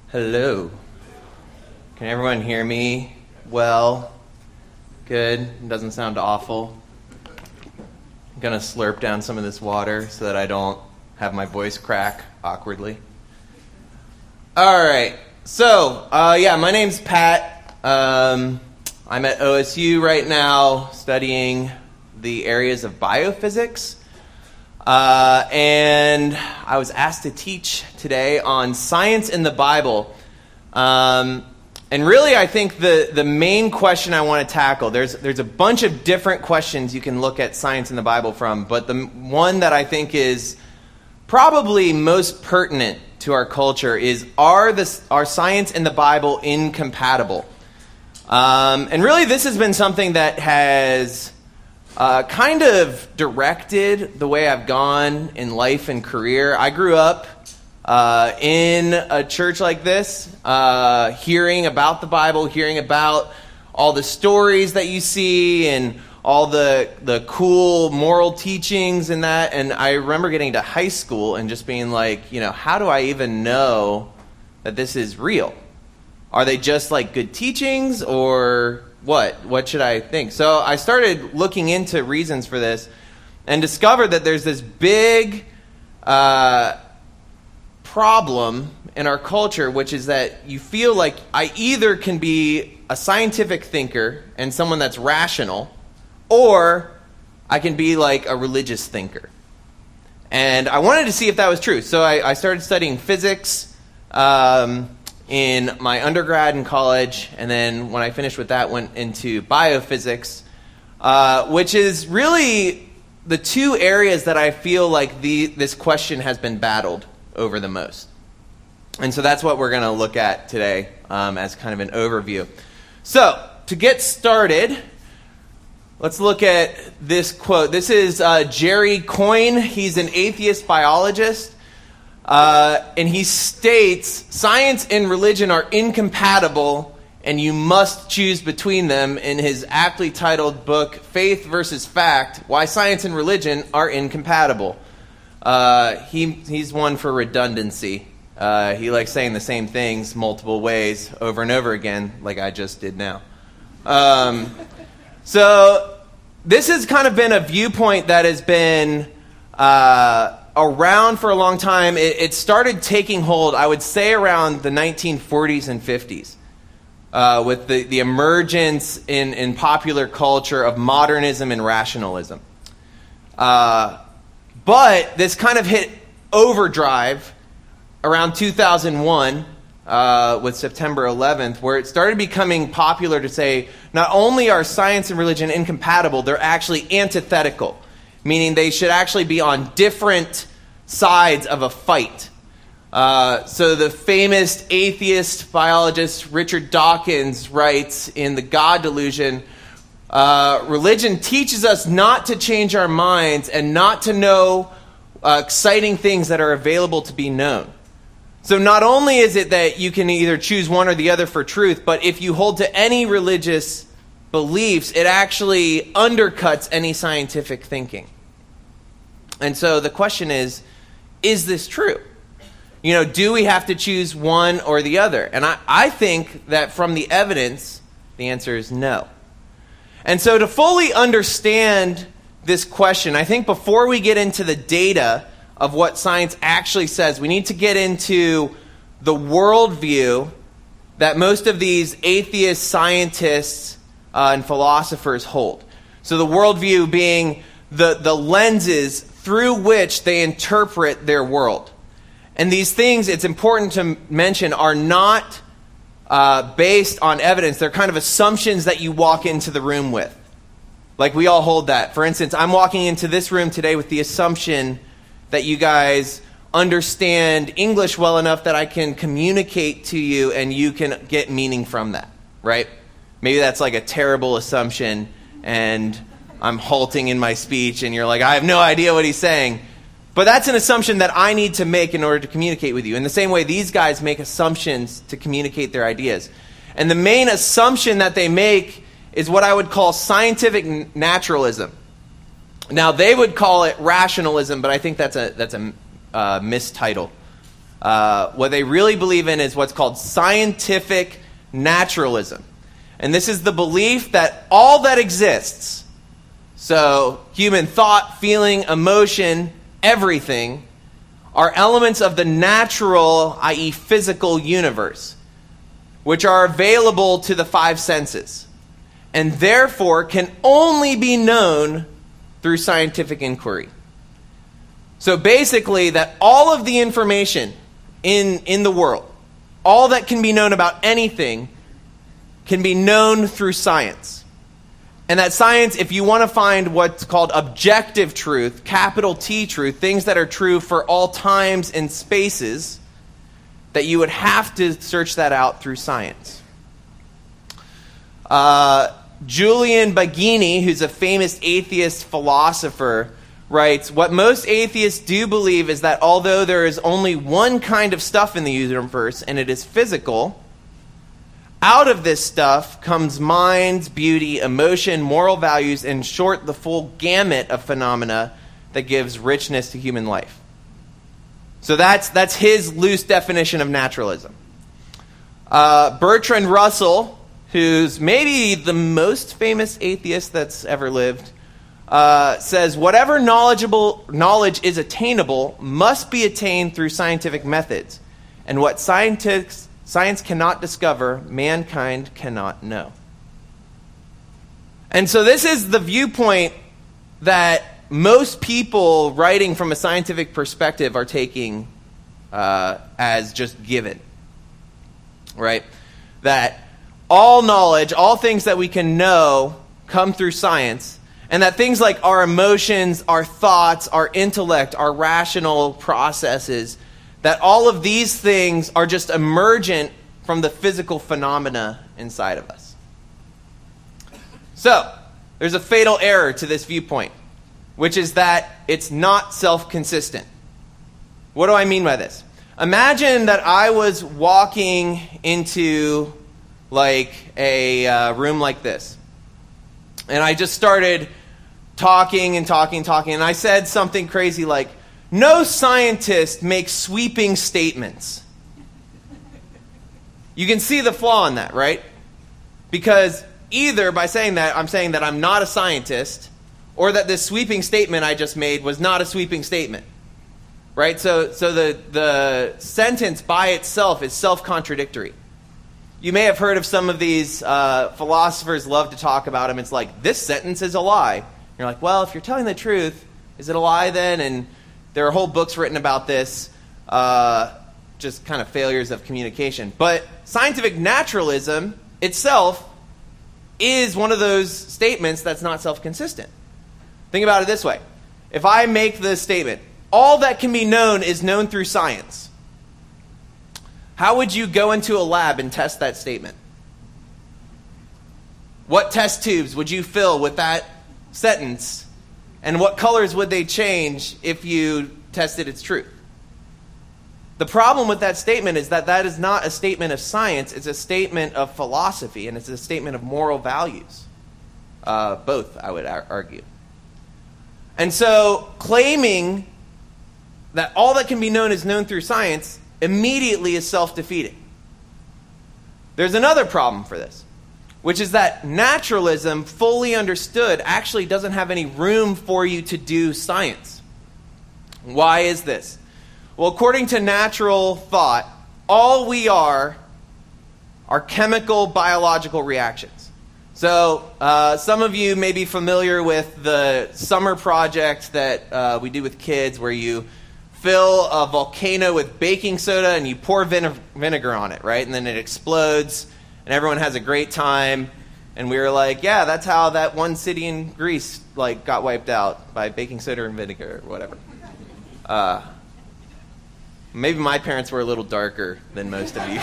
Hello. Can everyone hear me well? Good. It doesn't sound awful. I'm going to slurp down some of this water so that I don't have my voice crack awkwardly. All right. So, my name's Pat. I'm at OSU right now studying the areas of biophysics. And I was asked to teach today on science in the Bible. And really, I think the main question I want to tackle, there's a bunch of different questions you can look at science in the Bible from, but the one that I think is probably most pertinent to our culture is, are science and the Bible incompatible? And really, this has been something that has kind of directed the way I've gone in life and career. I grew up in a church like this, hearing about the Bible, hearing about all the stories that you see and all the cool moral teachings and that. And I remember getting to high school and just being like, how do I even know that this is real? Are they just like good teachings, or what should I think? So I started looking into reasons for this and discovered that there's this big problem in our culture, which is that you feel like I either can be a scientific thinker and someone that's rational, or I can be like a religious thinker. And I wanted to see if that was true. So I started studying physics in my undergrad in college, and then when I finished with that, went into biophysics, which is really the two areas that I feel like this question has been battled over the most. And so that's what we're going to look at today as kind of an overview. So, to get started, let's look at this quote. This is Jerry Coyne. He's an atheist biologist. And he states, science and religion are incompatible, and you must choose between them, in his aptly titled book, Faith versus Fact, Why Science and Religion Are Incompatible. He's one for redundancy. He likes saying the same things multiple ways over and over again, like I just did now. So this has kind of been a viewpoint that has been around for a long time. It started taking hold, I would say, around the 1940s and 50s, with the emergence in popular culture of modernism and rationalism. But this kind of hit overdrive around 2001 with September 11th, where it started becoming popular to say not only are science and religion incompatible, they're actually antithetical, meaning they should actually be on different sides of a fight. So the famous atheist biologist Richard Dawkins writes in The God Delusion, religion teaches us not to change our minds and not to know exciting things that are available to be known. So not only is it that you can either choose one or the other for truth, but if you hold to any religious beliefs, it actually undercuts any scientific thinking. And so the question is this true? Do we have to choose one or the other? And I think that from the evidence, the answer is no. And so to fully understand this question, I think before we get into the data of what science actually says, we need to get into the worldview that most of these atheist scientists and philosophers hold. So the worldview being the lenses through which they interpret their world. And these things, it's important to mention, are not based on evidence. They're kind of assumptions that you walk into the room with. Like we all hold that. For instance, I'm walking into this room today with the assumption that you guys understand English well enough that I can communicate to you and you can get meaning from that, right? Maybe that's like a terrible assumption and I'm halting in my speech and you're like, I have no idea what he's saying. But that's an assumption that I need to make in order to communicate with you. In the same way, these guys make assumptions to communicate their ideas. And the main assumption that they make is what I would call scientific naturalism. Now, they would call it rationalism, but I think that's a mistitle. What they really believe in is what's called scientific naturalism. And this is the belief that all that exists, so human thought, feeling, emotion, everything, are elements of the natural, i.e. physical universe, which are available to the five senses, and therefore can only be known through scientific inquiry. So basically, that all of the information in the world, all that can be known about anything, can be known through science. And that science, if you want to find what's called objective truth, capital T truth, things that are true for all times and spaces, that you would have to search that out through science. Julian Baggini, who's a famous atheist philosopher, writes, "What most atheists do believe is that although there is only one kind of stuff in the universe, and it is physical, out of this stuff comes minds, beauty, emotion, moral values, in short, the full gamut of phenomena that gives richness to human life." So that's his loose definition of naturalism. Bertrand Russell, who's maybe the most famous atheist that's ever lived, says, "Whatever knowledge is attainable must be attained through scientific methods, and what science cannot discover, mankind cannot know." And so this is the viewpoint that most people writing from a scientific perspective are taking as just given, right? That all knowledge, all things that we can know, come through science, and that things like our emotions, our thoughts, our intellect, our rational processes, that all of these things are just emergent from the physical phenomena inside of us. So, there's a fatal error to this viewpoint, which is that it's not self-consistent. What do I mean by this? Imagine that I was walking into like a room like this, and I just started talking, and I said something crazy like, "No scientist makes sweeping statements." You can see the flaw in that, right? Because either by saying that, I'm saying that I'm not a scientist, or that this sweeping statement I just made was not a sweeping statement, right? So the sentence by itself is self-contradictory. You may have heard of some of these philosophers love to talk about them. It's like, this sentence is a lie. You're like, well, if you're telling the truth, is it a lie then? And there are whole books written about this, just kind of failures of communication. But scientific naturalism itself is one of those statements that's not self-consistent. Think about it this way. If I make this statement, all that can be known is known through science, how would you go into a lab and test that statement? What test tubes would you fill with that sentence? And what colors would they change if you tested its truth? The problem with that statement is that that is not a statement of science. It's a statement of philosophy, and it's a statement of moral values. Both, I would argue. And so claiming that all that can be known is known through science immediately is self-defeating. There's another problem for this, which is that naturalism, fully understood, actually doesn't have any room for you to do science. Why is this? Well, according to natural thought, all we are chemical, biological reactions. So some of you may be familiar with the summer project that we do with kids, where you fill a volcano with baking soda and you pour vinegar on it, right? And then it explodes, and everyone has a great time. And we were like, yeah, that's how that one city in Greece got wiped out, by baking soda and vinegar or whatever. Maybe my parents were a little darker than most of you.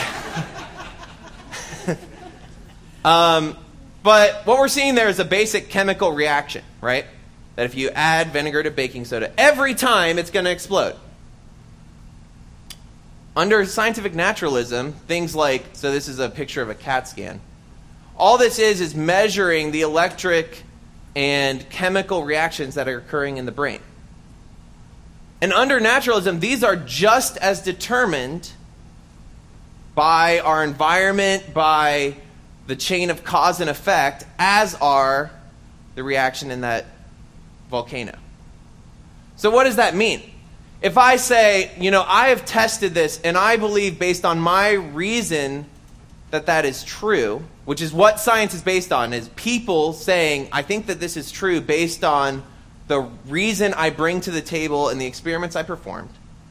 But what we're seeing there is a basic chemical reaction, right? That if you add vinegar to baking soda, every time it's going to explode. Under scientific naturalism, things like, so this is a picture of a CAT scan. All this is measuring the electric and chemical reactions that are occurring in the brain. And under naturalism, these are just as determined by our environment, by the chain of cause and effect, as are the reaction in that volcano. So what does that mean? If I say, I have tested this and I believe based on my reason that is true, which is what science is based on, is people saying, I think that this is true based on the reason I bring to the table and the experiments I performed,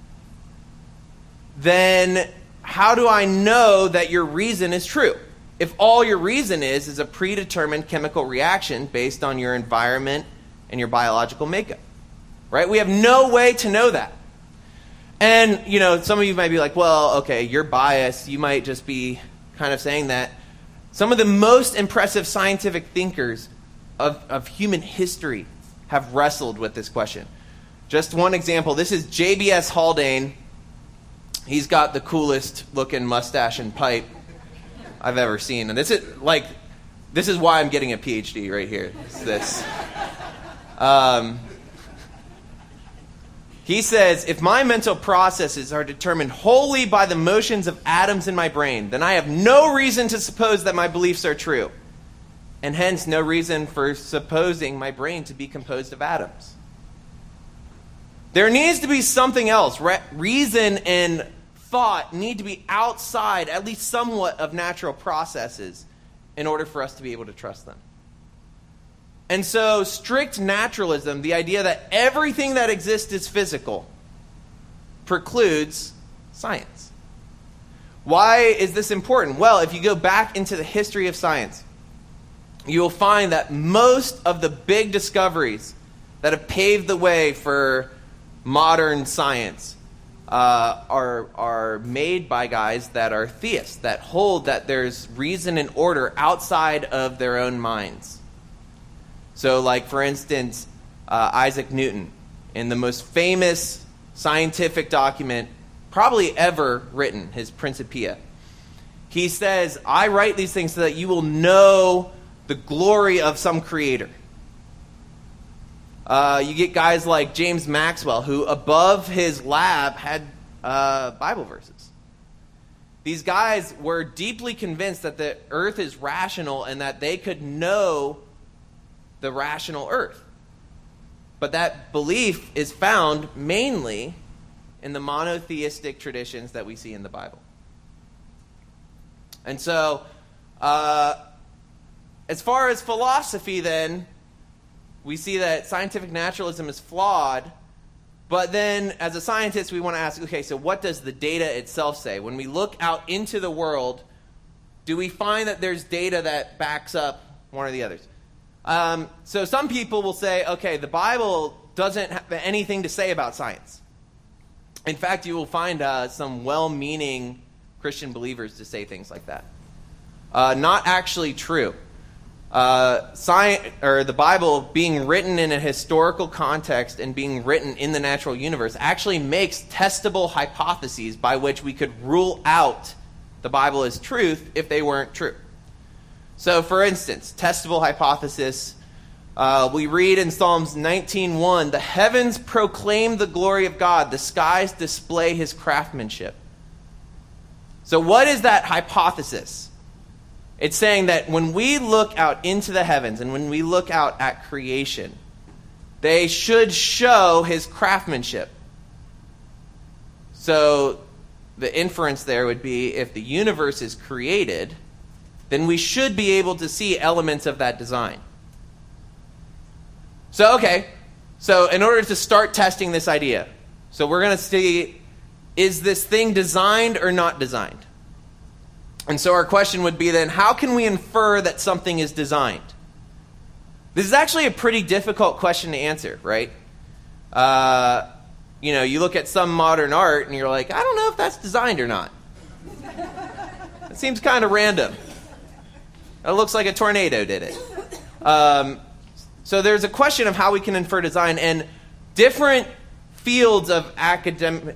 then how do I know that your reason is true? If all your reason is a predetermined chemical reaction based on your environment and your biological makeup, right? We have no way to know that. And, some of you might be like, well, okay, you're biased. You might just be kind of saying that. Some of the most impressive scientific thinkers of human history have wrestled with this question. Just one example. This is J.B.S. Haldane. He's got the coolest looking mustache and pipe I've ever seen. And this is why I'm getting a PhD right here. It's this. He says, if my mental processes are determined wholly by the motions of atoms in my brain, then I have no reason to suppose that my beliefs are true, and hence no reason for supposing my brain to be composed of atoms. There needs to be something else. Reason and thought need to be outside, at least somewhat, of natural processes in order for us to be able to trust them. And so strict naturalism, the idea that everything that exists is physical, precludes science. Why is this important? Well, if you go back into the history of science, you will find that most of the big discoveries that have paved the way for modern science are made by guys that are theists, that hold that there's reason and order outside of their own minds. So, like, for instance, Isaac Newton, in the most famous scientific document probably ever written, his Principia, he says, I write these things so that you will know the glory of some creator. You get guys like James Maxwell, who above his lab had Bible verses. These guys were deeply convinced that the earth is rational and that they could know the rational earth. But that belief is found mainly in the monotheistic traditions that we see in the Bible. And so, as far as philosophy, then, we see that scientific naturalism is flawed, but then, as a scientist, we want to ask, okay, so what does the data itself say? When we look out into the world, do we find that there's data that backs up one or the others? So some people will say, okay, the Bible doesn't have anything to say about science. In fact, you will find some well-meaning Christian believers to say things like that. Not actually true. The Bible being written in a historical context and being written in the natural universe actually makes testable hypotheses by which we could rule out the Bible as truth if they weren't true. So, for instance, testable hypothesis, we read in Psalms 19:1, the heavens proclaim the glory of God, the skies display his craftsmanship. So what is that hypothesis? It's saying that when we look out into the heavens and when we look out at creation, they should show his craftsmanship. So the inference there would be if the universe is created, then we should be able to see elements of that design. So, okay, so in order to start testing this idea, so we're going to see, is this thing designed or not designed? And so our question would be then, how can we infer that something is designed? This is actually a pretty difficult question to answer, right? You look at some modern art and you're like, I don't know if that's designed or not. It seems kind of random. It looks like a tornado did it. So there's a question of how we can infer design, and different fields of academy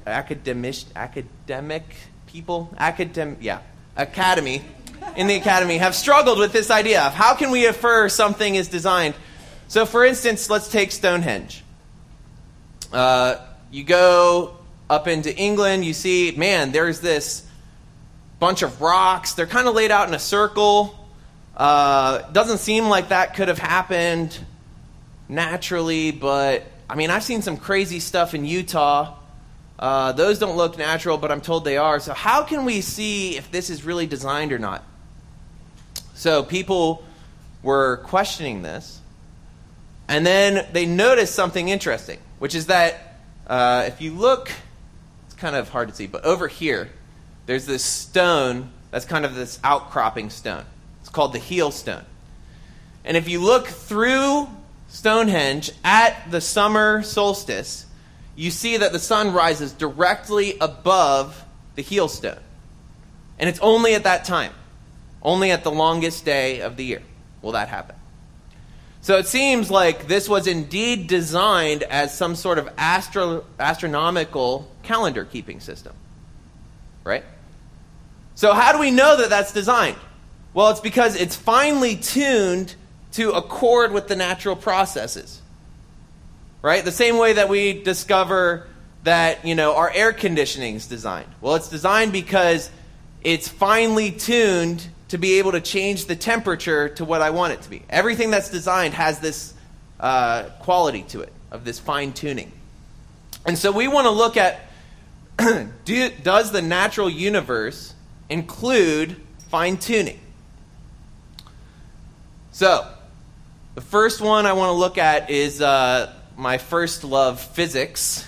in the academy have struggled with this idea of how can we infer something is designed. So, for instance, let's take Stonehenge. you go up into England, you see, man, there's this bunch of rocks. They're kind of laid out in a circle. Doesn't seem like that could have happened naturally, but I mean, I've seen some crazy stuff in Utah. Those don't look natural, but I'm told they are. So how can we see if this is really designed or not? So people were questioning this, and then they noticed something interesting, which is that if you look, it's kind of hard to see, but over here, there's this stone that's kind of this outcropping stone. It's called the heel stone. And if you look through Stonehenge at the summer solstice, you see that the sun rises directly above the heel stone. And it's only at that time, only at the longest day of the year will that happen. So it seems like this was indeed designed as some sort of astronomical calendar keeping system. Right? So how do we know that that's designed? Well, it's because it's finely tuned to accord with the natural processes. Right? The same way that we discover that, our air conditioning is designed. Well, it's designed because it's finely tuned to be able to change the temperature to what I want it to be. Everything that's designed has this quality to it, of this fine tuning. And so we want to look at, does the natural universe include fine tuning? So, the first one I want to look at is my first love, physics.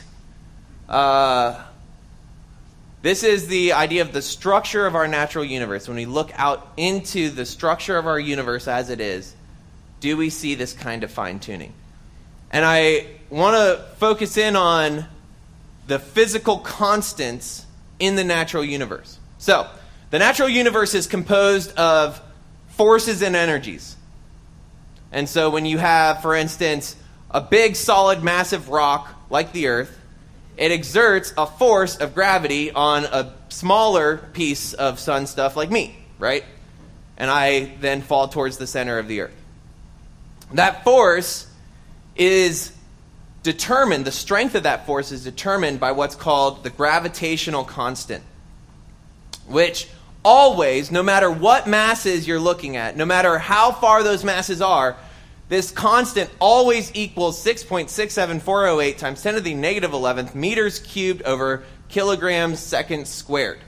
This is the idea of the structure of our natural universe. When we look out into the structure of our universe as it is, do we see this kind of fine-tuning? And I want to focus in on the physical constants in the natural universe. So, the natural universe is composed of forces and energies. And so when you have, for instance, a big, solid, massive rock like the Earth, it exerts a force of gravity on a smaller piece of sun stuff like me, right? And I then fall towards the center of the Earth. That force is determined, the strength of that force is determined by what's called the gravitational constant, which always, no matter what masses you're looking at, no matter how far those masses are, this constant always equals 6.67408 times 10 to the negative 11th meters cubed over kilograms seconds squared.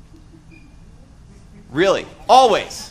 Really. Always.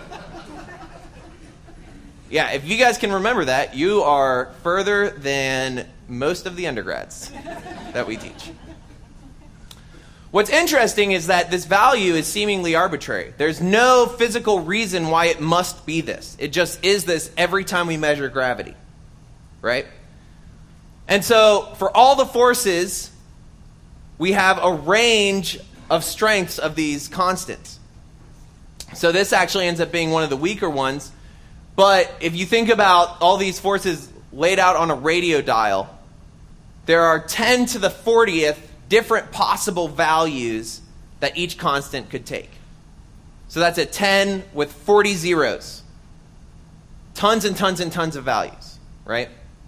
Yeah, if you guys can remember that, you are further than most of the undergrads that we teach. What's interesting is that this value is seemingly arbitrary. There's no physical reason why it must be this. It just is this every time we measure gravity, right? And so for all the forces, we have a range of strengths of these constants. So this actually ends up being one of the weaker ones. But if you think about all these forces laid out on a radio dial, there are 10 to the 40th different possible values that each constant could take. So that's a 10 with 40 zeros. Tons and tons and tons of values, right?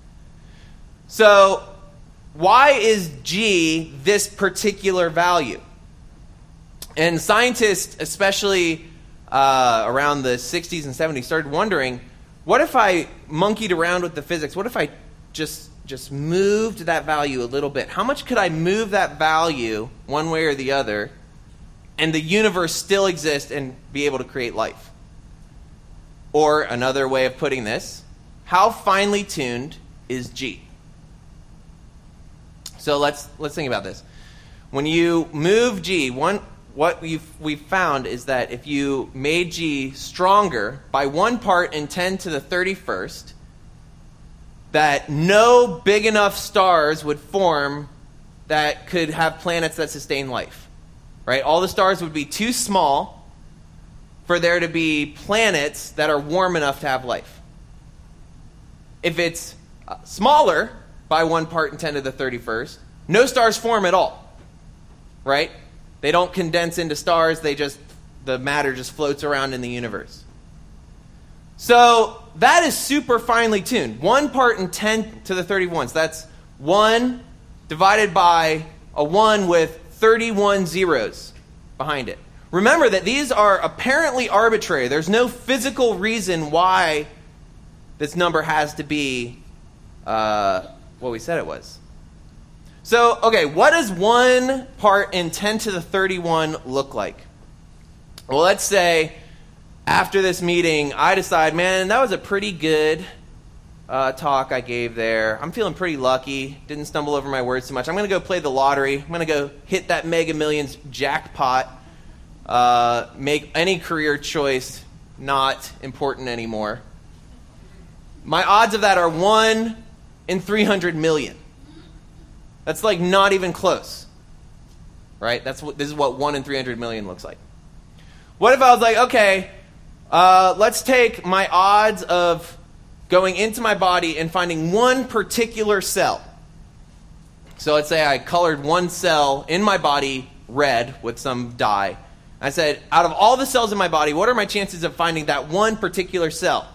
So why is G this particular value? And scientists, especially around the 60s and 70s, started wondering, what if I monkeyed around with the physics? What if I just moved that value a little bit? How much could I move that value one way or the other, and the universe still exist and be able to create life? Or another way of putting this, how finely tuned is G? So let's think about this. When you move G, what we've found is that if you made G stronger by 1 part in 10 to the 31st, that no big enough stars would form that could have planets that sustain life. Right? All the stars would be too small for there to be planets that are warm enough to have life. If it's smaller by 1 part in 10 to the 31st, no stars form at all. Right? They don't condense into stars, the matter just floats around in the universe. So that is super finely tuned. 1 part in 10 to the 31. So that's 1 divided by a 1 with 31 zeros behind it. Remember that these are apparently arbitrary. There's no physical reason why this number has to be what we said it was. So, okay, what does 1 part in 10 to the 31 look like? Well, let's say after this meeting, I decide, man, that was a pretty good talk I gave there. I'm feeling pretty lucky. Didn't stumble over my words too much. I'm going to go play the lottery. I'm going to go hit that Mega Millions jackpot. Make any career choice not important anymore. My odds of that are 1 in 300 million. That's like not even close. Right? This is what 1 in 300 million looks like. What if I was like, okay, let's take my odds of going into my body and finding one particular cell. So let's say I colored one cell in my body red with some dye. I said, out of all the cells in my body, what are my chances of finding that one particular cell?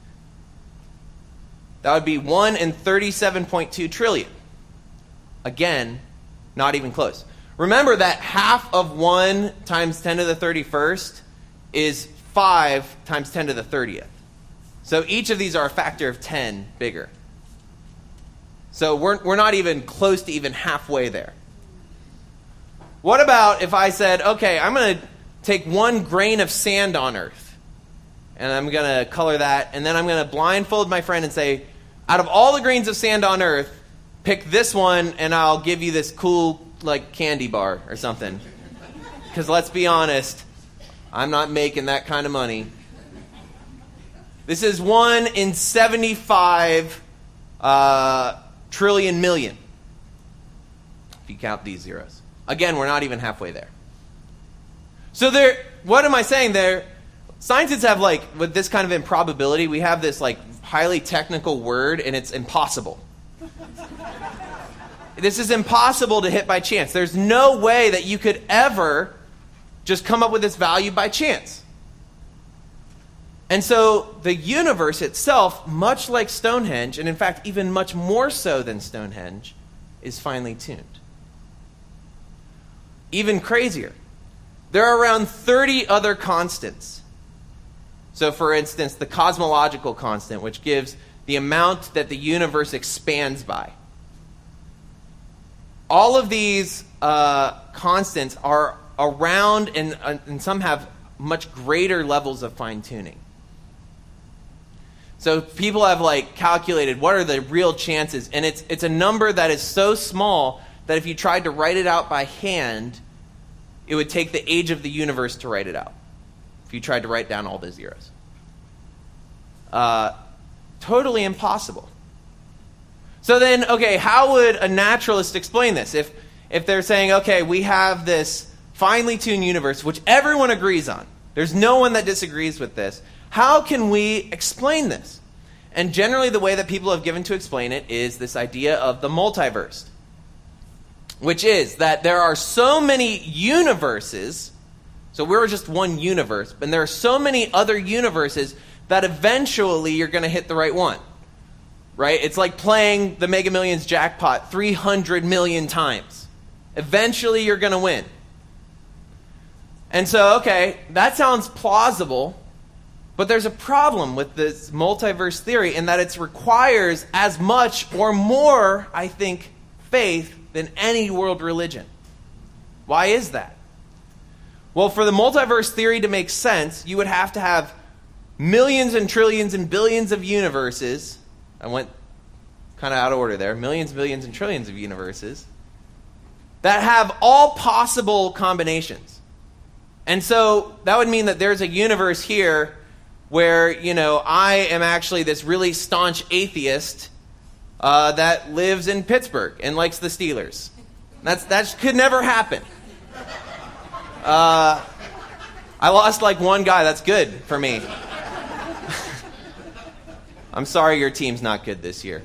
That would be 1 in 37.2 trillion. Again, not even close. Remember that half of 1 times 10 to the 31st is 5 times 10 to the 30th. So each of these are a factor of 10 bigger. So we're not even close to even halfway there. What about if I said, okay, I'm going to take 1 grain of sand on Earth, and I'm going to color that, and then I'm going to blindfold my friend and say, out of all the grains of sand on Earth, pick this one, and I'll give you this cool, like, candy bar or something. Because let's be honest, I'm not making that kind of money. This is 1 in 75 trillion million, if you count these zeros. Again, we're not even halfway there. So what am I saying there? Scientists have, like, with this kind of improbability, we have this, like, highly technical word, and it's impossible. This is impossible to hit by chance. There's no way that you could ever just come up with this value by chance. And so the universe itself, much like Stonehenge, and in fact even much more so than Stonehenge, is finely tuned. Even crazier. There are around 30 other constants. So for instance, the cosmological constant, which gives the amount that the universe expands by. All of these constants are around, and some have much greater levels of fine-tuning. So people have, like, calculated what are the real chances, and it's a number that is so small that if you tried to write it out by hand, it would take the age of the universe to write it out, if you tried to write down all the zeros. Totally impossible. So then, okay, how would a naturalist explain this? If they're saying, okay, we have this finely tuned universe, which everyone agrees on. There's no one that disagrees with this. How can we explain this? And generally the way that people have given to explain it is this idea of the multiverse, which is that there are so many universes, so we're just one universe, and there are so many other universes that eventually you're going to hit the right one. Right? It's like playing the Mega Millions jackpot 300 million times. Eventually you're going to win. And so, okay, that sounds plausible, but there's a problem with this multiverse theory in that it requires as much or more, I think, faith than any world religion. Why is that? Well, for the multiverse theory to make sense, you would have to have millions and trillions and billions of universes. I went kind of out of order there. Millions, billions, and trillions of universes that have all possible combinations. And so that would mean that there's a universe here where, I am actually this really staunch atheist that lives in Pittsburgh and likes the Steelers. That could never happen. I lost like one guy. That's good for me. I'm sorry your team's not good this year.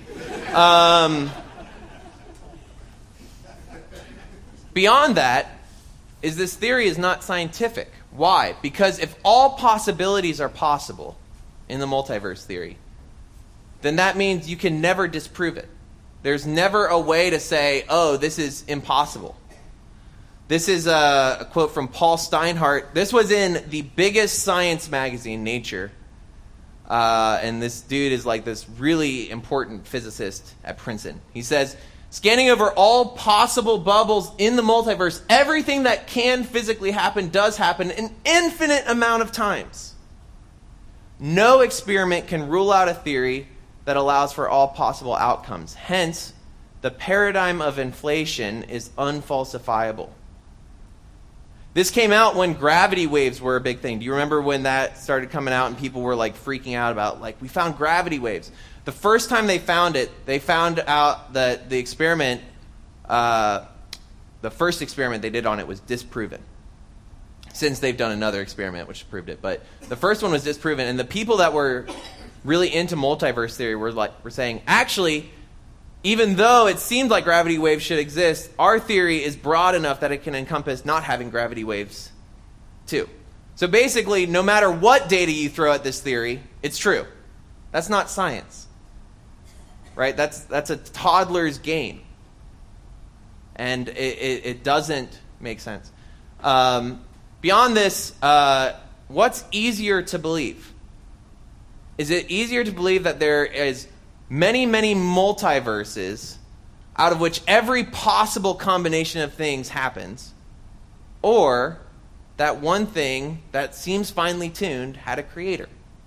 Beyond that, is this theory is not scientific. Why? Because if all possibilities are possible in the multiverse theory, then that means you can never disprove it. There's never a way to say, oh, this is impossible. This is a quote from Paul Steinhardt. This was in the biggest science magazine, Nature. And this dude is like this really important physicist at Princeton. He says, scanning over all possible bubbles in the multiverse, everything that can physically happen does happen an infinite amount of times. No experiment can rule out a theory that allows for all possible outcomes. Hence, the paradigm of inflation is unfalsifiable. This came out when gravity waves were a big thing. Do you remember when that started coming out and people were like freaking out about, like, we found gravity waves? The first time they found it, they found out that the experiment, the first experiment they did on it was disproven. Since they've done another experiment which proved it. But the first one was disproven. And the people that were really into multiverse theory were saying, actually, even though it seemed like gravity waves should exist, our theory is broad enough that it can encompass not having gravity waves too. So basically, no matter what data you throw at this theory, it's true. That's not science. Right? That's a toddler's game. And it doesn't make sense. Beyond this, what's easier to believe? Is it easier to believe that there is many, many multiverses out of which every possible combination of things happens, or that one thing that seems finely tuned had a creator?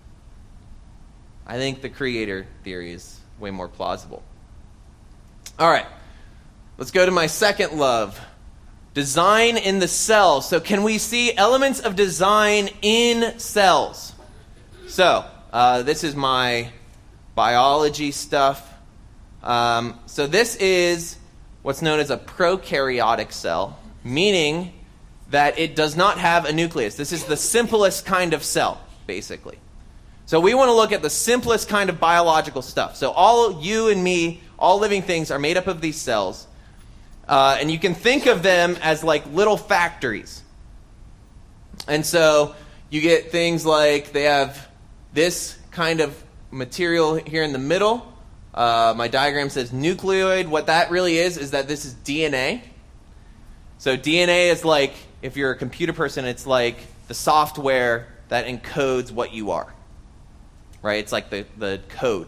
I think the creator theory is way more plausible. All right, let's go to my second love. Design in the cell. So can we see elements of design in cells? So this is my biology stuff. So this is what's known as a prokaryotic cell, meaning that it does not have a nucleus. This is the simplest kind of cell, basically. So we want to look at the simplest kind of biological stuff. So all you and me, all living things are made up of these cells. And you can think of them as like little factories. And so you get things like they have this kind of material here in the middle. My diagram says nucleoid. What that really is that this is DNA. So DNA is like, if you're a computer person, it's like the software that encodes what you are. Right? It's like the code.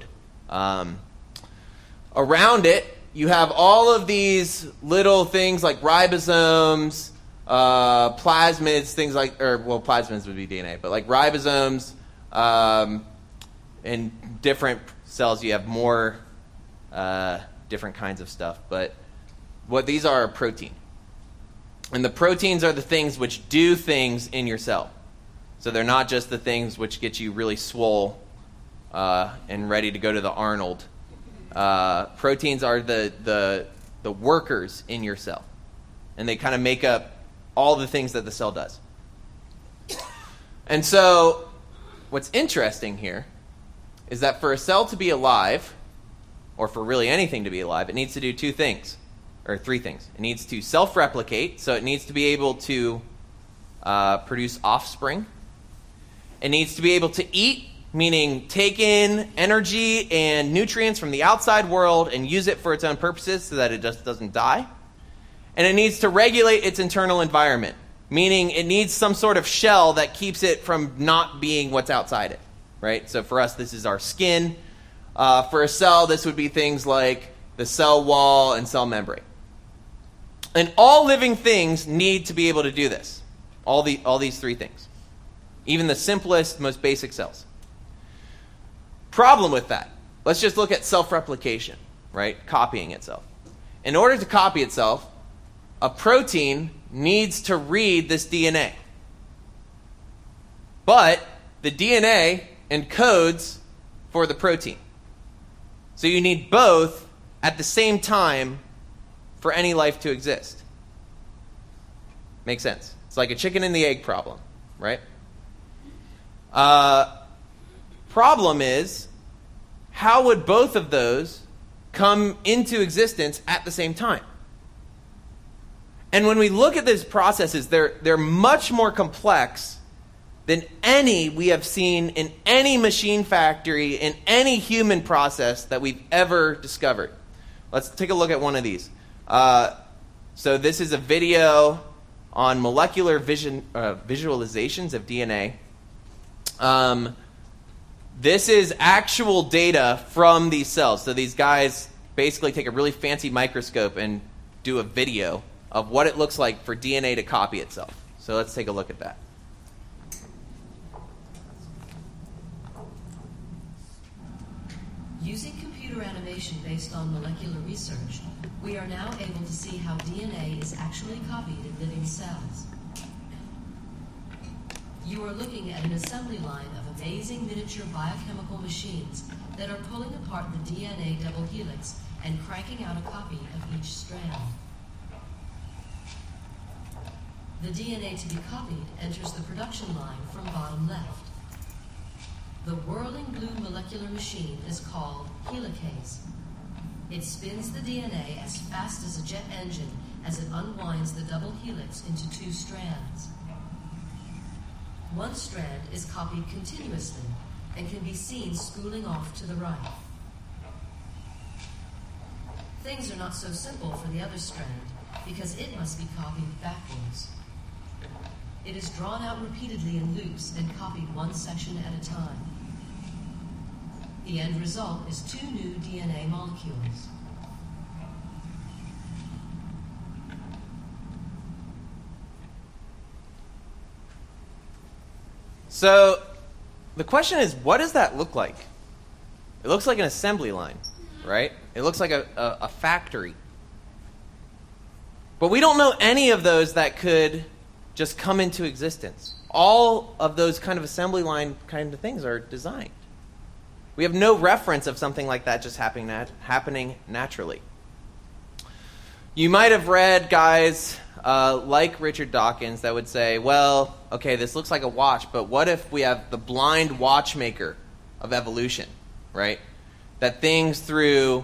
Around it, you have all of these little things like ribosomes, plasmids, things like, plasmids would be DNA, but like ribosomes, in different cells you have more different kinds of stuff. But what these are protein. And the proteins are the things which do things in your cell. So they're not just the things which get you really swole and ready to go to the Arnold. Proteins are the workers in your cell. And they kind of make up all the things that the cell does. And so what's interesting here is that for a cell to be alive, or for really anything to be alive, it needs to do two things, or three things. It needs to self-replicate, so it needs to be able to produce offspring. It needs to be able to eat, meaning take in energy and nutrients from the outside world and use it for its own purposes so that it just doesn't die. And it needs to regulate its internal environment, meaning it needs some sort of shell that keeps it from not being what's outside it, right? So for us, this is our skin. For a cell, this would be things like the cell wall and cell membrane. And all living things need to be able to do this, all these three things, even the simplest, most basic cells. Problem with that, let's just look at self-replication, right? Copying itself. In order to copy itself, a protein needs to read this DNA. But the DNA encodes for the protein. So you need both at the same time for any life to exist. Makes sense. It's like a chicken and the egg problem, right? Problem is, how would both of those come into existence at the same time? And when we look at these processes, they're much more complex than any we have seen in any machine factory, in any human process that we've ever discovered. Let's take a look at one of these. So this is a video on molecular visualizations of DNA. This is actual data from these cells. So these guys basically take a really fancy microscope and do a video of what it looks like for DNA to copy itself. So let's take a look at that. Using computer animation based on molecular research, we are now able to see how DNA is actually copied in living cells. You are looking at an assembly line of amazing miniature biochemical machines that are pulling apart the DNA double helix and cranking out a copy of each strand. The DNA to be copied enters the production line from bottom left. The whirling blue molecular machine is called helicase. It spins the DNA as fast as a jet engine as it unwinds the double helix into two strands. One strand is copied continuously and can be seen spooling off to the right. Things are not so simple for the other strand because it must be copied backwards. It is drawn out repeatedly in loops and copied one section at a time. The end result is two new DNA molecules. So the question is, what does that look like? It looks like an assembly line, right? It looks like a factory. But we don't know any of those that could just come into existence. All of those kind of assembly line kind of things are designed. We have no reference of something like that just happening naturally. You might have read guys like Richard Dawkins that would say, well, okay, this looks like a watch, but what if we have the blind watchmaker of evolution, right? That things through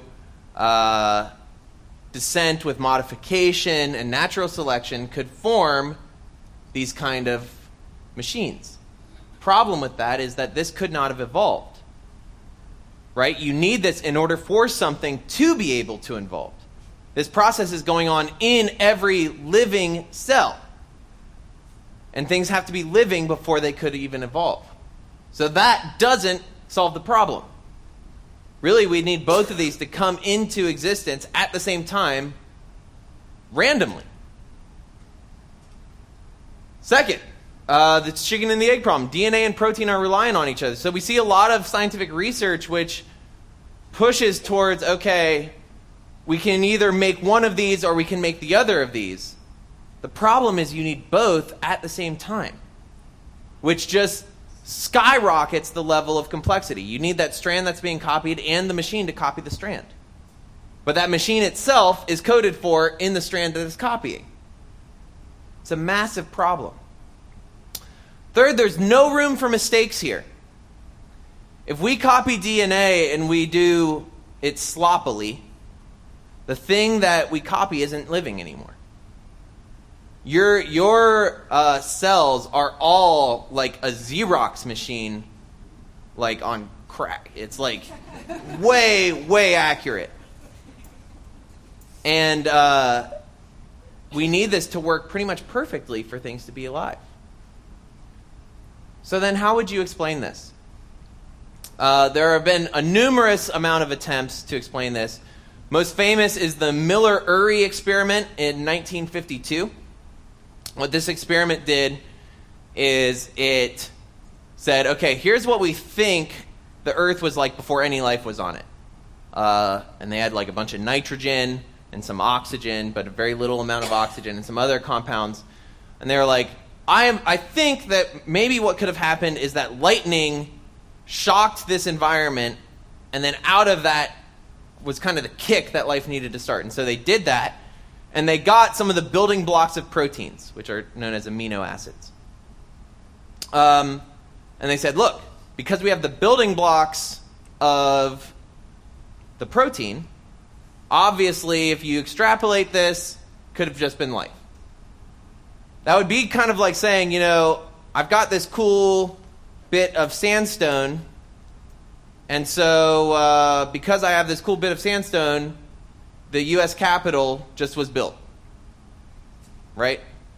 descent with modification and natural selection could form these kind of machines. Problem with that is that this could not have evolved. Right? You need this in order for something to be able to evolve. This process is going on in every living cell. And things have to be living before they could even evolve. So that doesn't solve the problem. Really, we need both of these to come into existence at the same time, randomly. Second, the chicken and the egg problem. DNA and protein are relying on each other. So we see a lot of scientific research which pushes towards, okay, we can either make one of these or we can make the other of these. The problem is you need both at the same time, which just skyrockets the level of complexity. You need that strand that's being copied and the machine to copy the strand. But that machine itself is coded for in the strand that it's copying. It's a massive problem. Third, there's no room for mistakes here. If we copy DNA and we do it sloppily, the thing that we copy isn't living anymore. Your cells are all like a Xerox machine, like on crack. It's like way, way accurate. And we need this to work pretty much perfectly for things to be alive. So then how would you explain this? There have been a numerous amount of attempts to explain this. Most famous is the Miller-Urey experiment in 1952. What this experiment did is it said, okay, here's what we think the Earth was like before any life was on it. And they had like a bunch of nitrogen and some oxygen, but a very little amount of oxygen and some other compounds. And they were like, I think that maybe what could have happened is that lightning shocked this environment, and then out of that was kind of the kick that life needed to start. And so they did that, and they got some of the building blocks of proteins, which are known as amino acids. And they said, look, because we have the building blocks of the protein, obviously if you extrapolate this, could have just been life. That would be kind of like saying, you know, I've got this cool bit of sandstone, and so because I have this cool bit of sandstone, the U.S. Capitol just was built. Right?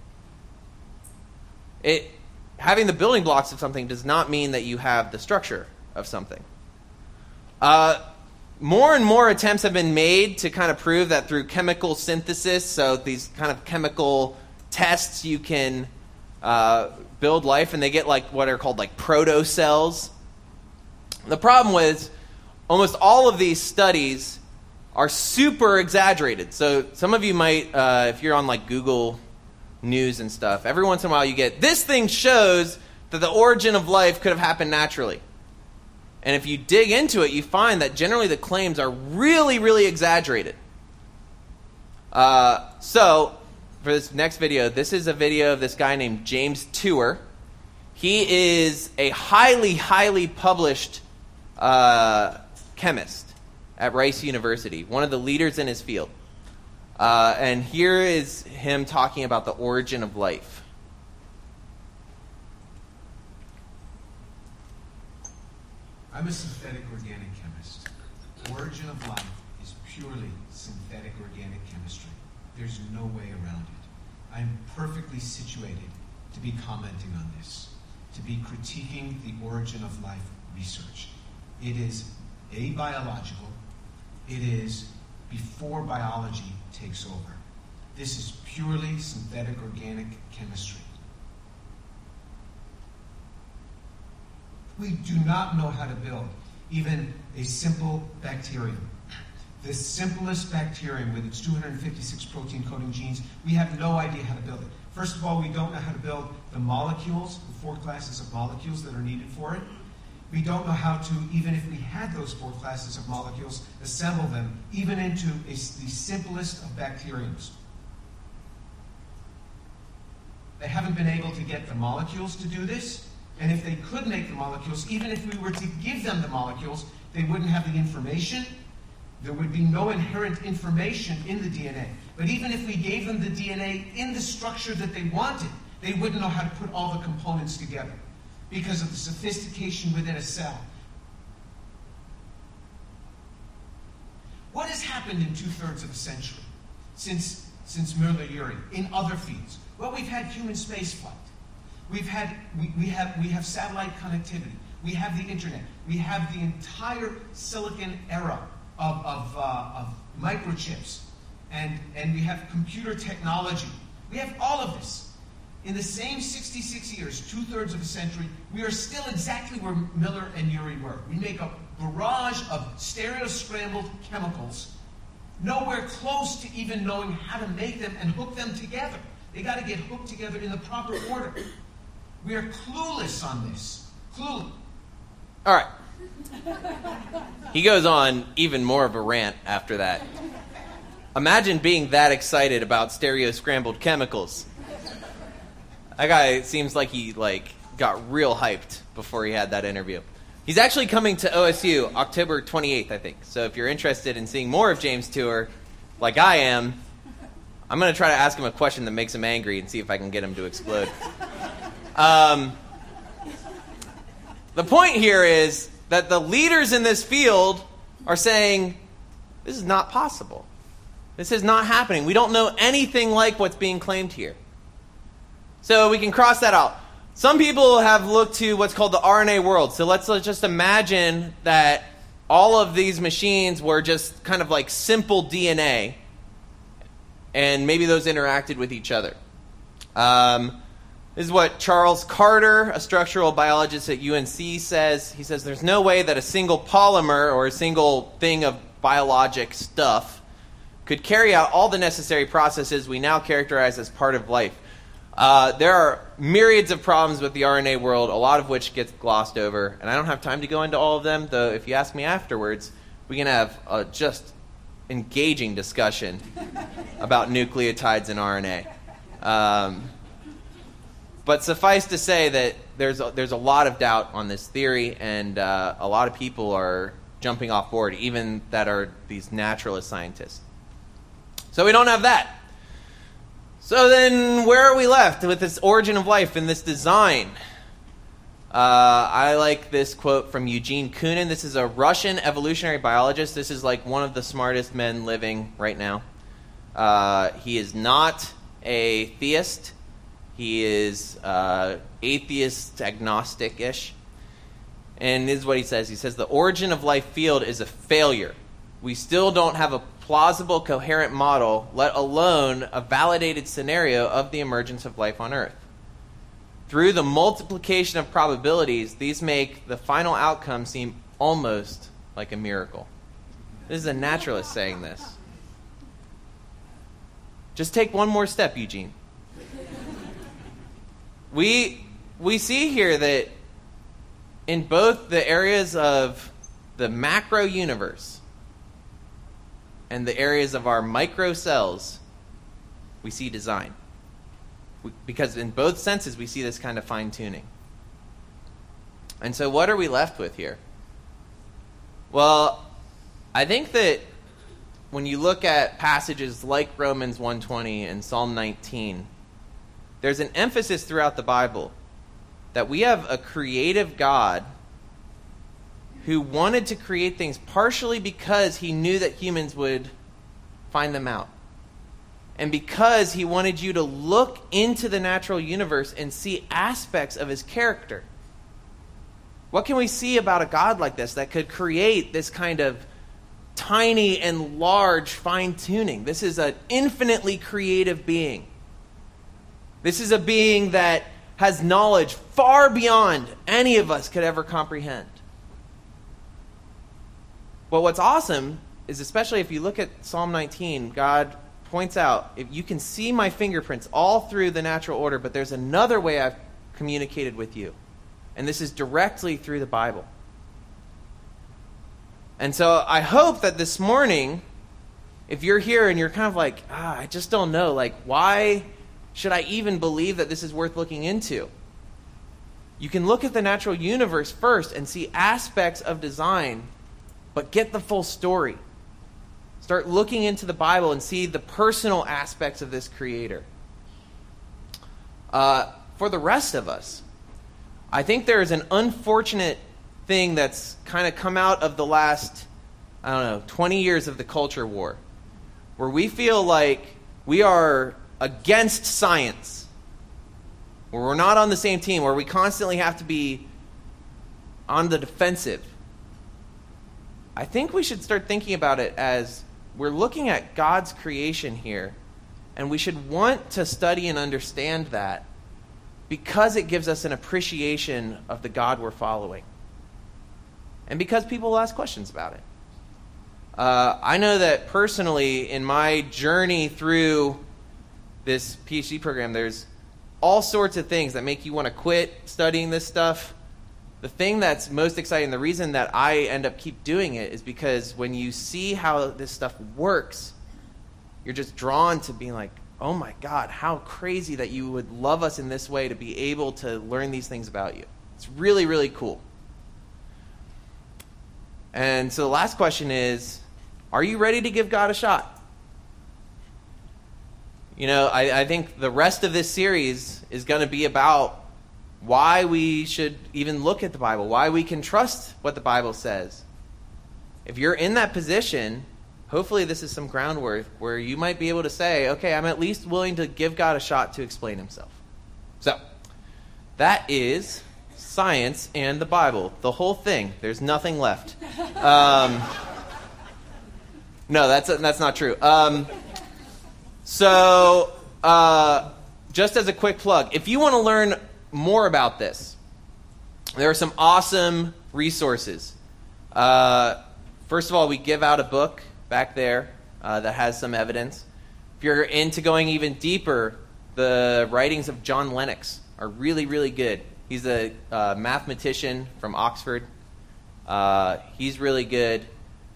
Having the building blocks of something does not mean that you have the structure of something. More and more attempts have been made to kind of prove that through chemical synthesis, so these kind of chemical tests, you can build life, and they get like what are called like protocells. The problem was almost all of these studies are super exaggerated. So some of you might, if you're on like Google News and stuff, every once in a while you get, this thing shows that the origin of life could have happened naturally. And if you dig into it, you find that generally the claims are really, really exaggerated. So, for this next video, this is a video of this guy named James Tour. He is a highly, highly published chemist at Rice University, one of the leaders in his field. And here is him talking about the origin of life. I'm a synthetic organic chemist. Origin of life is purely synthetic organic chemistry. There's no way around it. I'm perfectly situated to be commenting on this, to be critiquing the origin of life research. It is abiological. It is before biology takes over. This is purely synthetic organic chemistry. We do not know how to build even a simple bacterium. The simplest bacterium with its 256 protein coding genes, we have no idea how to build it. First of all, we don't know how to build the molecules, the 4 classes of molecules that are needed for it. We don't know how to, even if we had those 4 classes of molecules, assemble them even into the simplest of bacteriums. They haven't been able to get the molecules to do this. And if they could make the molecules, even if we were to give them the molecules, they wouldn't have the information. There would be no inherent information in the DNA. But even if we gave them the DNA in the structure that they wanted, they wouldn't know how to put all the components together because of the sophistication within a cell. What has happened in 2/3 of a century since Miller-Urey in other fields? Well, we've had human spaceflight. We have satellite connectivity. We have the internet. We have the entire silicon era of microchips, and we have computer technology. We have all of this. In the same 66 years, 2/3 of a century, we are still exactly where Miller and Urey were. We make a barrage of stereo-scrambled chemicals, nowhere close to even knowing how to make them and hook them together. They got to get hooked together in the proper order. We are clueless on this. Clueless. All right. He goes on even more of a rant after that. Imagine being that excited about stereo scrambled chemicals. That guy seems like he got real hyped before he had that interview. He's actually coming to OSU October 28th, I think. So if you're interested in seeing more of James Tour, like I am, I'm going to try to ask him a question that makes him angry and see if I can get him to explode. The point here is that the leaders in this field are saying, this is not possible. This is not happening. We don't know anything like what's being claimed here. So we can cross that out. Some people have looked to what's called the RNA world. So let's just imagine that all of these machines were just kind of like simple DNA, and maybe those interacted with each other. This is what Charles Carter, a structural biologist at UNC, says. He says there's no way that a single polymer or a single thing of biologic stuff could carry out all the necessary processes we now characterize as part of life. There are myriads of problems with the RNA world, a lot of which gets glossed over, and I don't have time to go into all of them, though if you ask me afterwards, we can have a just engaging discussion about nucleotides and RNA. But suffice to say that there's a lot of doubt on this theory, and a lot of people are jumping off board, even that are these naturalist scientists. So we don't have that. So then where are we left with this origin of life and this design? I like this quote from Eugene Koonin. This is a Russian evolutionary biologist. This is like one of the smartest men living right now. He is not a theist. He is atheist, agnostic-ish. And this is what he says. He says, the origin of life field is a failure. We still don't have a plausible, coherent model, let alone a validated scenario of the emergence of life on Earth. Through the multiplication of probabilities, these make the final outcome seem almost like a miracle. This is a naturalist saying this. Just take one more step, Eugene. We see here that in both the areas of the macro universe and the areas of our micro cells, we see design. Because in both senses, we see this kind of fine-tuning. And so what are we left with here? Well, I think that when you look at passages like Romans 1:20 and Psalm 19, there's an emphasis throughout the Bible that we have a creative God who wanted to create things partially because he knew that humans would find them out. And because he wanted you to look into the natural universe and see aspects of his character. What can we see about a God like this that could create this kind of tiny and large fine-tuning? This is an infinitely creative being. This is a being that has knowledge far beyond any of us could ever comprehend. But what's awesome is, especially if you look at Psalm 19, God points out, if you can see my fingerprints all through the natural order, but there's another way I've communicated with you. And this is directly through the Bible. And so I hope that this morning, if you're here and you're kind of like, I just don't know, like, why should I even believe that this is worth looking into? You can look at the natural universe first and see aspects of design, but get the full story. Start looking into the Bible and see the personal aspects of this creator. For the rest of us, I think there is an unfortunate thing that's kind of come out of the last, 20 years of the culture war, where we feel like we are against science, where we're not on the same team, where we constantly have to be on the defensive. I think we should start thinking about it as we're looking at God's creation here, and we should want to study and understand that because it gives us an appreciation of the God we're following. And because people will ask questions about it. I know that personally, in my journey through this PhD program, there's all sorts of things that make you want to quit studying this stuff. The thing that's most exciting, the reason that I end up keep doing it, is because when you see how this stuff works, you're just drawn to being like, oh my God, how crazy that you would love us in this way to be able to learn these things about you. It's really, really cool. And so the last question is, are you ready to give God a shot? I think the rest of this series is going to be about why we should even look at the Bible, why we can trust what the Bible says. If you're in that position, hopefully this is some groundwork where you might be able to say, okay, I'm at least willing to give God a shot to explain himself. So, that is science and the Bible. The whole thing. There's nothing left. No, that's not true. Just as a quick plug, if you want to learn more about this, there are some awesome resources. First of all, we give out a book back there that has some evidence. If you're into going even deeper, the writings of John Lennox are really, really good. He's a mathematician from Oxford. He's really good.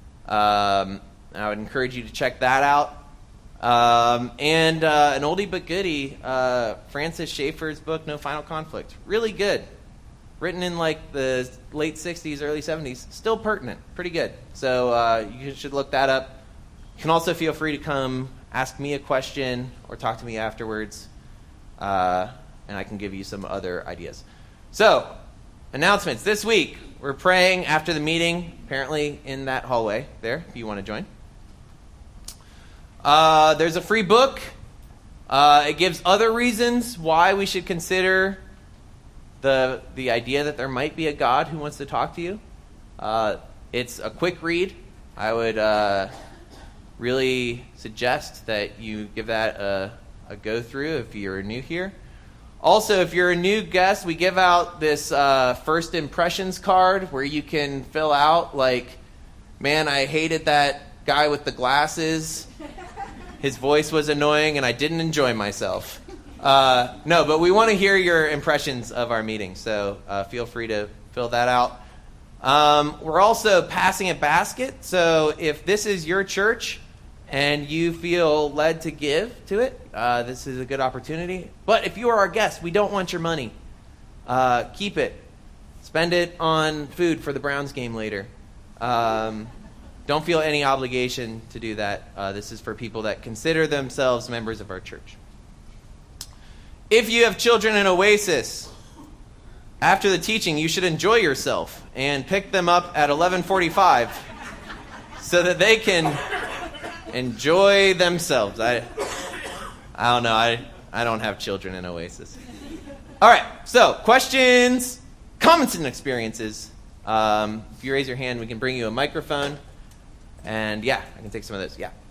I would encourage you to check that out. And an oldie but goodie, Francis Schaeffer's book, No Final Conflict. Really good. Written in like the late 60s, early 70s. Still pertinent. Pretty good. So you should look that up. You can also feel free to come ask me a question or talk to me afterwards. And I can give you some other ideas. So, announcements. This week, we're praying after the meeting, apparently in that hallway there, if you want to join. There's a free book. It gives other reasons why we should consider the idea that there might be a God who wants to talk to you. It's a quick read. I would really suggest that you give that a go through if you're new here. Also, if you're a new guest, we give out this first impressions card where you can fill out like, man, I hated that guy with the glasses. His voice was annoying and I didn't enjoy myself. No, but we want to hear your impressions of our meeting, so feel free to fill that out. We're also passing a basket, so if this is your church and you feel led to give to it, this is a good opportunity. But if you are our guest, we don't want your money. Keep it. Spend it on food for the Browns game later. Don't feel any obligation to do that. This is for people that consider themselves members of our church. If you have children in Oasis, after the teaching, you should enjoy yourself and pick them up at 11:45 so that they can enjoy themselves. I don't know. I don't have children in Oasis. All right. So, questions, comments, and experiences. If you raise your hand, we can bring you a microphone. And yeah, I can take some of those. Yeah.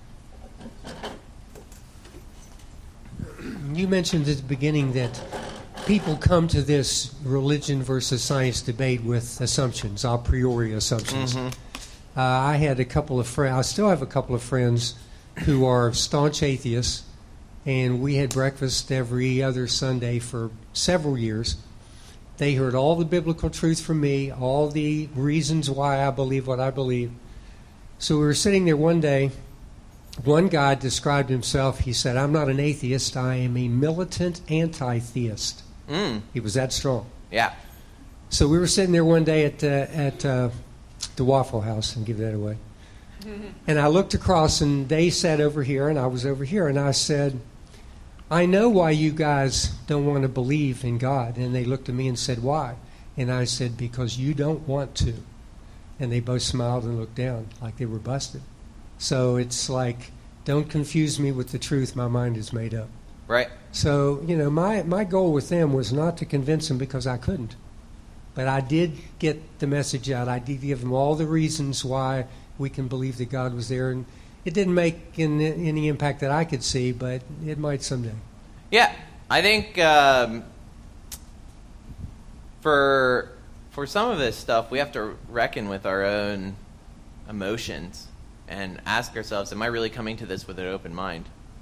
You mentioned at the beginning that people come to this religion versus science debate with assumptions, a priori assumptions. Mm-hmm. I had a couple of friends, I still have a couple of friends who are staunch atheists, and we had breakfast every other Sunday for several years. They heard all the biblical truth from me, all the reasons why I believe what I believe. So we were sitting there one day. One guy described himself, he said, I'm not an atheist, I am a militant anti-theist. He was that strong. Yeah. So we were sitting there one day at the Waffle House, and give that away. And I looked across, and they sat over here, and I was over here, and I said, I know why you guys don't want to believe in God. And they looked at me and said, why? And I said, because you don't want to. And they both smiled and looked down like they were busted. So it's like, don't confuse me with the truth. My mind is made up. Right. So, my goal with them was not to convince them because I couldn't. But I did get the message out. I did give them all the reasons why we can believe that God was there. And it didn't make any impact that I could see, but it might someday. Yeah. I think for some of this stuff, we have to reckon with our own emotions and ask ourselves, am I really coming to this with an open mind?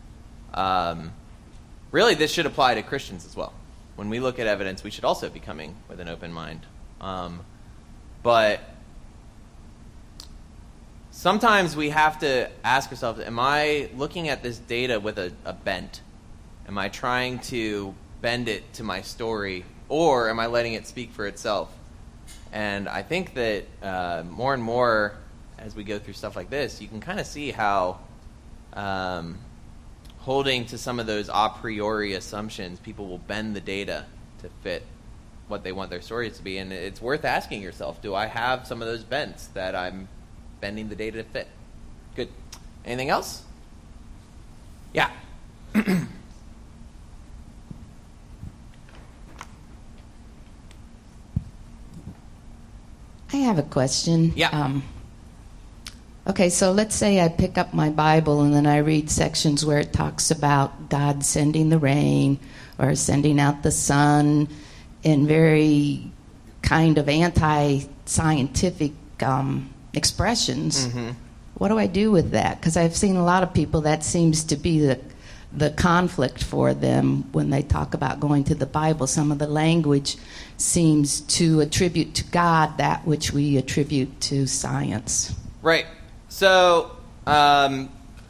Really, this should apply to Christians as well. When we look at evidence, we should also be coming with an open mind. But sometimes we have to ask ourselves, am I looking at this data with a bent? Am I trying to bend it to my story, or am I letting it speak for itself? And I think that more and more, as we go through stuff like this, you can kind of see how holding to some of those a priori assumptions, people will bend the data to fit what they want their stories to be. And it's worth asking yourself, do I have some of those bents that I'm bending the data to fit? Good. Anything else? Yeah. I have a question. Yeah. Okay, so let's say I pick up my Bible and then I read sections where it talks about God sending the rain or sending out the sun in very kind of anti-scientific expressions. Mm-hmm. What do I do with that? Because I've seen a lot of people, that seems to be the conflict for them when they talk about going to the Bible. Some of the language seems to attribute to God that which we attribute to science. Right. So I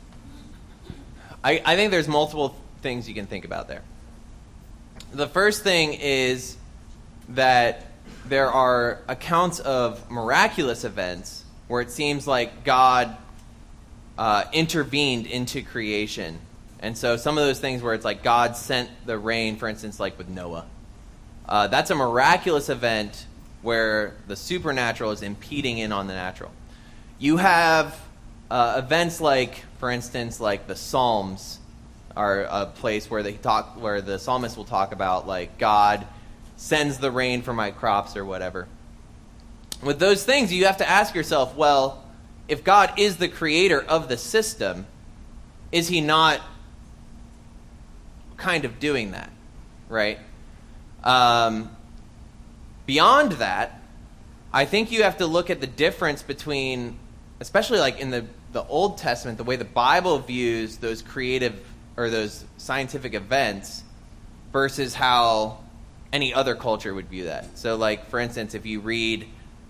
think there's multiple things you can think about there. The first thing is that there are accounts of miraculous events where it seems like God intervened into creation. And so some of those things where it's like God sent the rain, for instance, like with Noah. That's a miraculous event where the supernatural is impeding in on the natural. You have events like, for instance, like the Psalms are a place where where the psalmist will talk about like God sends the rain for my crops or whatever. With those things, you have to ask yourself, well, if God is the creator of the system, is he not kind of doing that, right? Beyond that, I think you have to look at the difference between, especially like in the Old Testament, the way the Bible views those creative or those scientific events versus how any other culture would view that. So like, for instance, if you read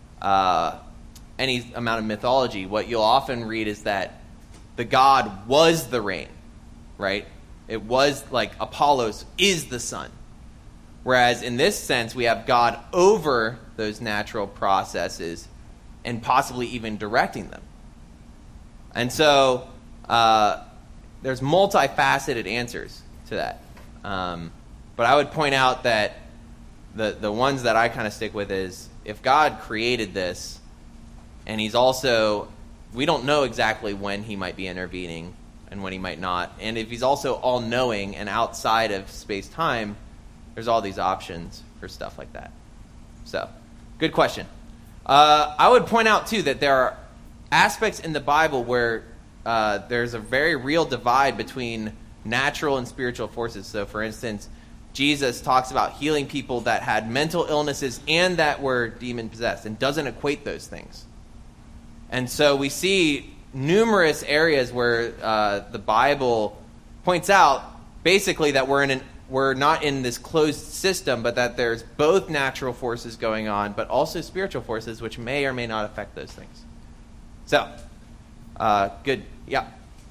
any amount of mythology, what you'll often read is that the god was the rain, right? It was like Apollos is the sun. Whereas in this sense, we have God over those natural processes and possibly even directing them. And so there's multifaceted answers to that. But I would point out that the ones that I kind of stick with is if God created this and he's also, we don't know exactly when he might be intervening and when he might not. And if he's also all-knowing and outside of space-time, there's all these options for stuff like that. So, good question. I would point out, too, that there are aspects in the Bible where there's a very real divide between natural and spiritual forces. So, for instance, Jesus talks about healing people that had mental illnesses and that were demon-possessed and doesn't equate those things. And so we see numerous areas where the Bible points out basically that we're not in this closed system, but that there's both natural forces going on, but also spiritual forces, which may or may not affect those things. So, good. Yeah.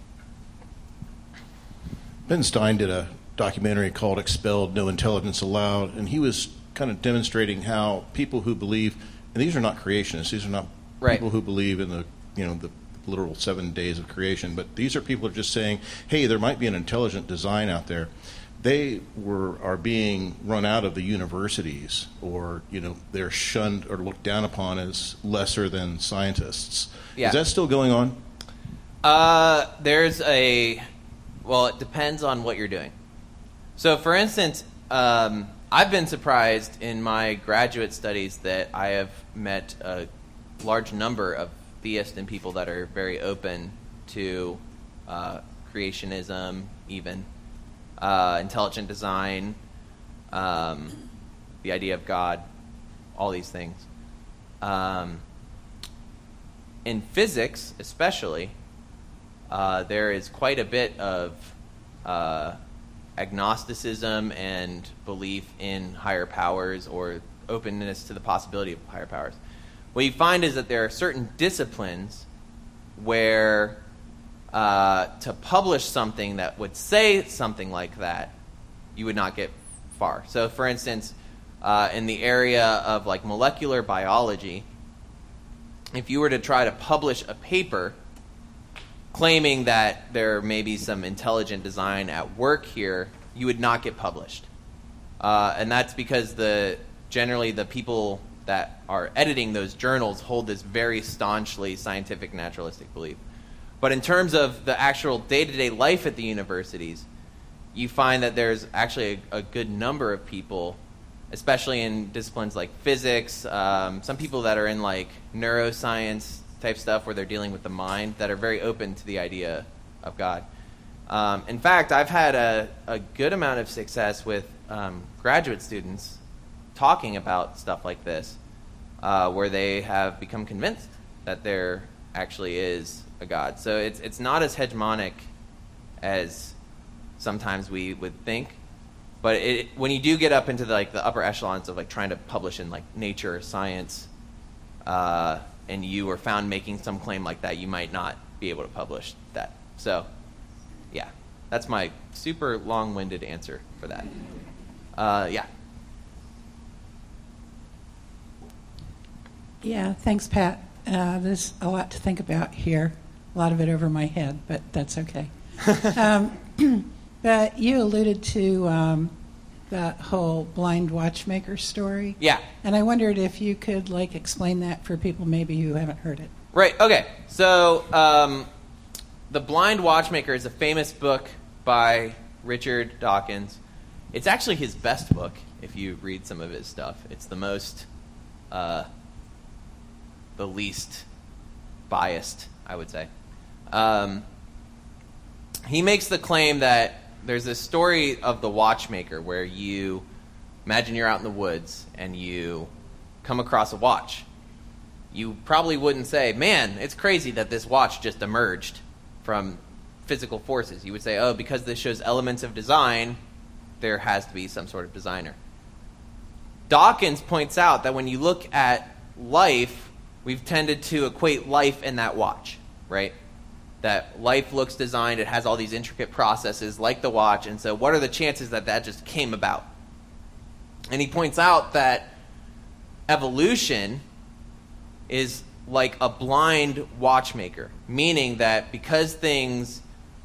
Ben Stein did a documentary called Expelled, No Intelligence Allowed, and he was kind of demonstrating how people who believe, and these are not creationists, these are not people who believe in the literal 7 days of creation, but these are people who are just saying, hey, there might be an intelligent design out there. They are being run out of the universities, or they're shunned or looked down upon as lesser than scientists. Yeah. Is that still going on? It depends on what you're doing. So, for instance, I've been surprised in my graduate studies that I have met a large number of theists and people that are very open to creationism, even intelligent design, the idea of God, all these things. In physics, especially, there is quite a bit of agnosticism and belief in higher powers or openness to the possibility of higher powers. What you find is that there are certain disciplines where to publish something that would say something like that, you would not get far. So, for instance, in the area of like molecular biology, if you were to try to publish a paper claiming that there may be some intelligent design at work here, you would not get published. And that's because generally the people that are editing those journals hold this very staunchly scientific naturalistic belief. But in terms of the actual day-to-day life at the universities, you find that there's actually a good number of people, especially in disciplines like physics, some people that are in like neuroscience type stuff where they're dealing with the mind, that are very open to the idea of God. In fact, I've had a good amount of success with graduate students talking about stuff like this, where they have become convinced that there actually is a God. So it's not as hegemonic as sometimes we would think, but when you do get up into the upper echelons of like trying to publish in like Nature or Science, and you are found making some claim like that, you might not be able to publish that. So, yeah, that's my super long-winded answer for that. Yeah. Yeah, thanks, Pat. There's a lot to think about here. A lot of it over my head, but that's okay. But you alluded to that whole blind watchmaker story. Yeah. And I wondered if you could explain that for people maybe who haven't heard it. Right. Okay. So, The Blind Watchmaker is a famous book by Richard Dawkins. It's actually his best book if you read some of his stuff. It's the most, the least biased, I would say. He makes the claim that there's this story of the watchmaker where you imagine you're out in the woods and you come across a watch. You probably wouldn't say, man, it's crazy that this watch just emerged from physical forces. You would say, oh, because this shows elements of design, there has to be some sort of designer. Dawkins points out that when you look at life, we've tended to equate life in that watch, right? That life looks designed, it has all these intricate processes like the watch, and so what are the chances that that just came about? And he points out that evolution is like a blind watchmaker, meaning that because things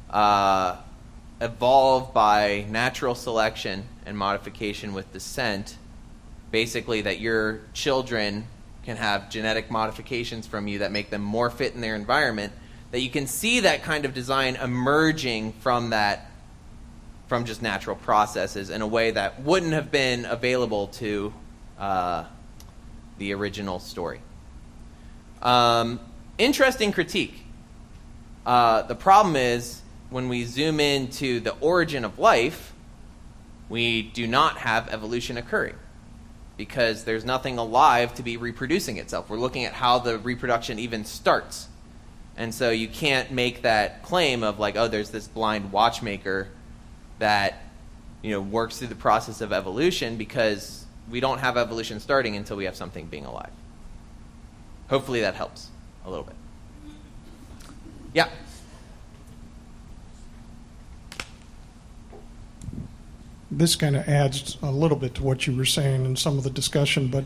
evolve by natural selection and modification with descent, basically that your children can have genetic modifications from you that make them more fit in their environment, that you can see that kind of design emerging from just natural processes in a way that wouldn't have been available to the original story. Interesting critique. The problem is when we zoom into the origin of life, we do not have evolution occurring because there's nothing alive to be reproducing itself. We're looking at how the reproduction even starts. And so you can't make that claim of oh, there's this blind watchmaker that works through the process of evolution, because we don't have evolution starting until we have something being alive. Hopefully that helps a little bit. Yeah. This kind of adds a little bit to what you were saying in some of the discussion, but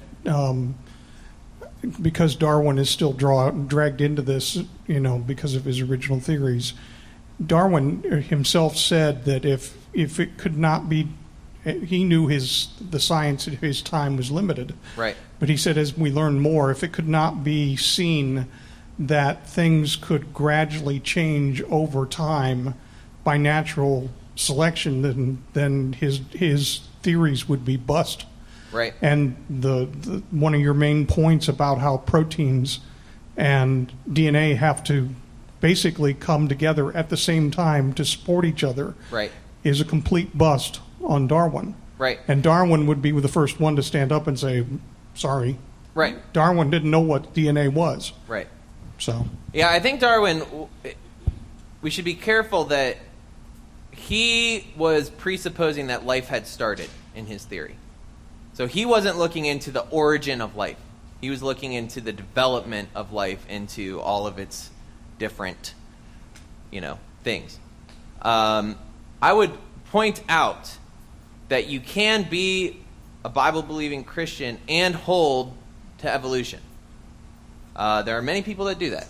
because Darwin is still dragged into this, because of his original theories, Darwin himself said that if it could not be, he knew the science of his time was limited. Right. But he said as we learn more, if it could not be seen that things could gradually change over time by natural selection, then his theories would be bust. Right. And the one of your main points about how proteins and DNA have to basically come together at the same time to support each other, right, is a complete bust on Darwin. Right. And Darwin would be the first one to stand up and say, sorry. Right. Darwin didn't know what DNA was. Right. So. Yeah, I think Darwin, we should be careful that he was presupposing that life had started in his theory. So he wasn't looking into the origin of life. He was looking into the development of life into all of its different, things. I would point out that you can be a Bible-believing Christian and hold to evolution. There are many people that do that.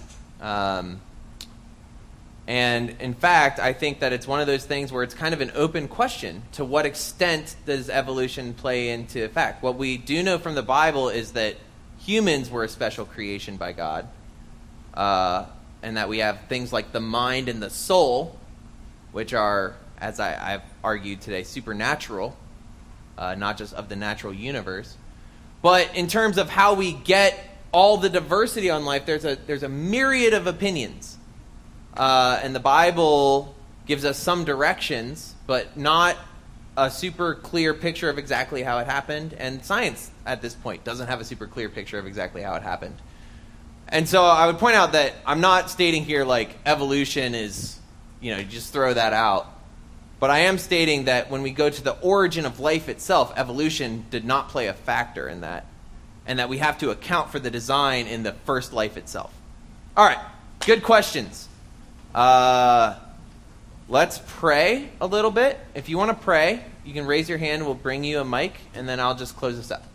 And in fact, I think that it's one of those things where it's kind of an open question. To what extent does evolution play into effect? What we do know from the Bible is that humans were a special creation by God, and that we have things like the mind and the soul, which are, as I've argued today, supernatural, not just of the natural universe. But in terms of how we get all the diversity on life, there's a myriad of opinions. And the Bible gives us some directions, but not a super clear picture of exactly how it happened. And science, at this point, doesn't have a super clear picture of exactly how it happened. And so I would point out that I'm not stating here evolution is, just throw that out. But I am stating that when we go to the origin of life itself, evolution did not play a factor in that. And that we have to account for the design in the first life itself. All right, good questions. Let's pray a little bit. If you want to pray, you can raise your hand. We'll bring you a mic, and then I'll just close this up.